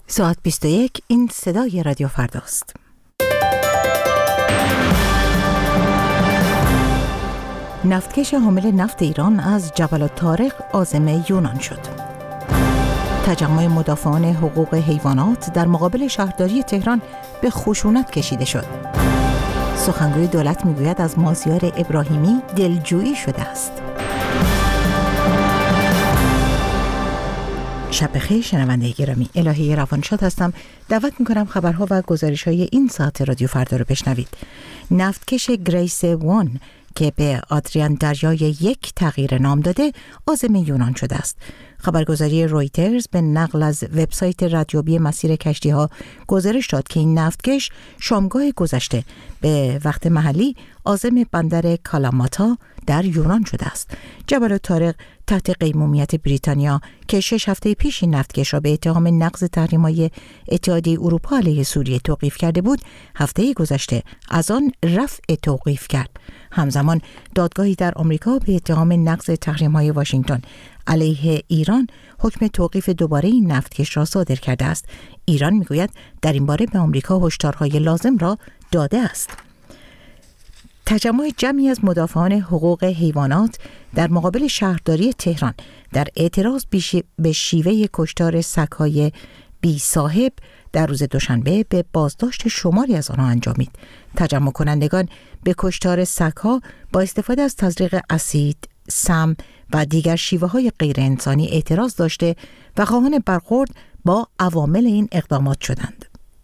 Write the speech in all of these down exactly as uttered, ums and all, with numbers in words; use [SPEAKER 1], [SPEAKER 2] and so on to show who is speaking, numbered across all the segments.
[SPEAKER 1] ساعت بیست و یک، این صدای رادیو فرداست. نفتکش حامل نفت ایران از جبل الطارق عازم یونان شد. تجمع مدافعان حقوق حیوانات در مقابل شهرداری تهران به خشونت کشیده شد. سخنگوی دولت میگوید از مازیار ابراهیمی دلجویی شده است. شب بخیر شنونده گرامی، الهی روانشاد هستم. دعوت میکنم خبرها و گزارش‌های این ساعت رادیو فردا رو بشنوید. نفتکش گریس وان که به آدریان دریای یک تغییر نام داده عازم یونان شده است. خبرگزاری رویترز به نقل از وبسایت رادیویی مسیر کشتی‌ها گزارش داد که این نفتکش شامگاه گذشته به وقت محلی عازم بندر کالاماتا در یونان شده است. جبل الطارق تحت قیمومیت بریتانیا که شش هفته پیش این نفتکش را به اتهام نقض تحریم‌های اتحادیه اروپا علیه سوریه توقیف کرده بود، هفته گذشته از آن رفع توقیف کرد. همزمان دادگاهی در آمریکا به اتهام نقض تحریم‌های واشنگتن علیه ایران حکم توقیف دوباره این نفتکش را صادر کرده است. ایران میگوید در این باره به آمریکا هشدارهای لازم را داده است. تجمع جمعی از مدافعان حقوق حیوانات در مقابل شهرداری تهران در اعتراض به شیوه کشتار سگ‌های بی صاحب در روز دوشنبه به بازداشت شماری از آنها انجامید. تجمع کنندگان به کشتار سگ‌ها با استفاده از تزریق اسید، سم و دیگر شیوه‌های غیر انسانی اعتراض داشته و خواهان برخورد با عوامل این اقدامات شدند.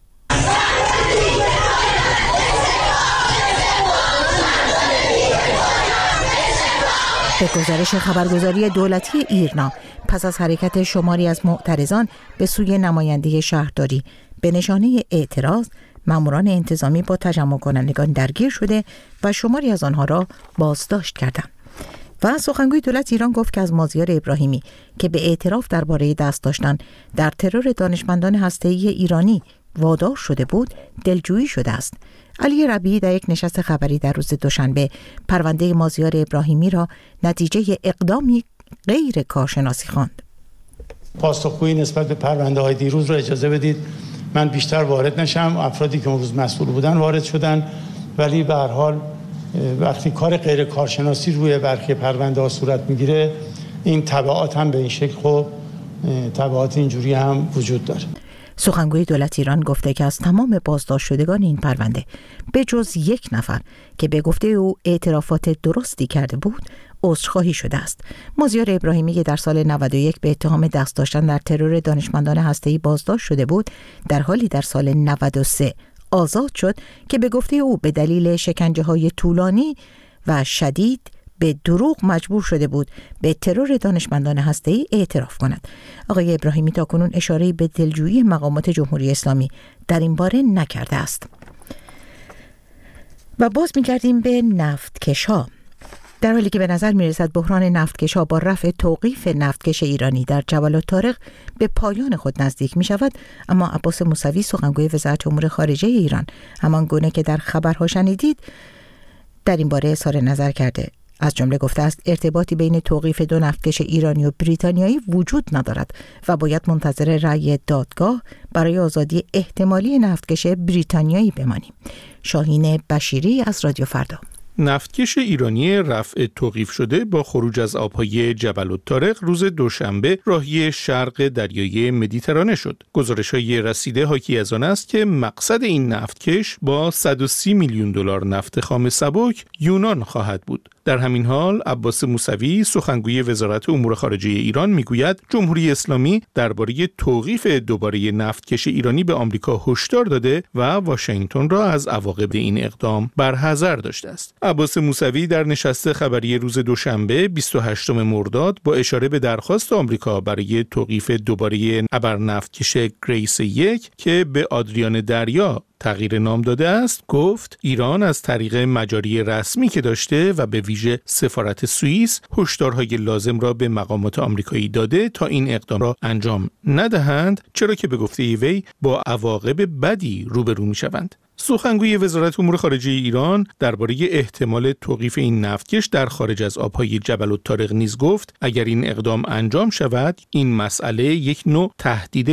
[SPEAKER 1] به گزارش خبرگزاری دولتی ایرنا، پس از حرکت شماری از معترضان به سوی نماینده شهرداری به نشانه اعتراض، ماموران انتظامی با تجمع کنندگان درگیر شده و شماری از آنها را بازداشت کردند. و سخنگوی دولت ایران گفت که از مازیار ابراهیمی که به اعتراف درباره دست داشتن در ترور دانشمندان هسته‌ای ایرانی وادار شده بود، دلجویی شده است. علی ربیعی در یک نشست خبری در روز دوشنبه پرونده مازیار ابراهیمی را نتیجه اقدامی غیر کارشناسی خواند.
[SPEAKER 2] پاسخگویی نسبت به پرونده های دیروز را اجازه بدید من بیشتر وارد نشم. افرادی که اون روز مسئول بودن وارد شدن، ولی به هر حال وقتی کار غیر کارشناسی روی برخی پرونده ها صورت میگیره، این تبعات هم به این شکل خب تبعات اینجوری هم وجود داره.
[SPEAKER 1] سخنگوی دولت ایران گفته که از تمام بازداشت شدگان این پرونده به جز یک نفر که به گفته او اعترافات درستی کرده بود عذرخواهی شده است. مازیار ابراهیمی که در سال نود و یک به اتهام دست داشتن در ترور دانشمندان هسته‌ای بازداشت شده بود، در حالی در سال نود و سه آزاد شد که به گفته او به دلیل شکنجه‌های طولانی و شدید به دروغ مجبور شده بود به ترور دانشمندان هسته‌ای اعتراف کند. آقای ابراهیمی تاکنون اشاره‌ای به دلجویی مقامات جمهوری اسلامی در این باره نکرده است. و باز می‌گردیم به نفتکش‌ها. در حالی که به نظر می‌رسد بحران نفتکش‌ها با رفع توقیف نفتکش ایرانی در جبل الطارق به پایان خود نزدیک می‌شود، اما عباس موسوی سخنگوی وزارت امور خارجه ایران همان گونه که در خبرها شنیدید در این باره اظهار نظر کرده. از جمله گفته است ارتباطی بین توقیف دو نفتکش ایرانی و بریتانیایی وجود ندارد و باید منتظر رأی دادگاه برای آزادی احتمالی نفتکش بریتانیایی بمانیم. شاهین بشیری از رادیو فردا.
[SPEAKER 3] نفتکش ایرانی رفع توقیف شده با خروج از آبهای جبل الطارق روز دوشنبه راهی شرق دریای مدیترانه شد. گزارش‌های رسیده حاکی از آن است که مقصد این نفتکش با صد و سی میلیون دلار نفت خام سبک یونان خواهد بود. در همین حال عباس موسوی سخنگوی وزارت امور خارجه ایران میگوید جمهوری اسلامی درباره توقیف دوباره نفتکش ایرانی به آمریکا هشدار داده و واشنگتن را از عواقب این اقدام برحذر داشته است. عباس موسوی در نشست خبری روز دوشنبه بیست و هشتم مرداد با اشاره به درخواست آمریکا برای توقیف دوباره ابرنفتکش گریس یک که به آدریان دریا تغییر نام داده است، گفت ایران از طریق مجاری رسمی که داشته و به ویژه سفارت سوئیس هشدارهای لازم را به مقامات آمریکایی داده تا این اقدام را انجام ندهند، چرا که به گفته وی با عواقب بدی روبرو می‌شوند. سخنگوی وزارت امور خارجه ایران درباره احتمال توقیف این نفتکش در خارج از آبهای جبل الطارق نیز گفت اگر این اقدام انجام شود این مسئله یک نوع تهدید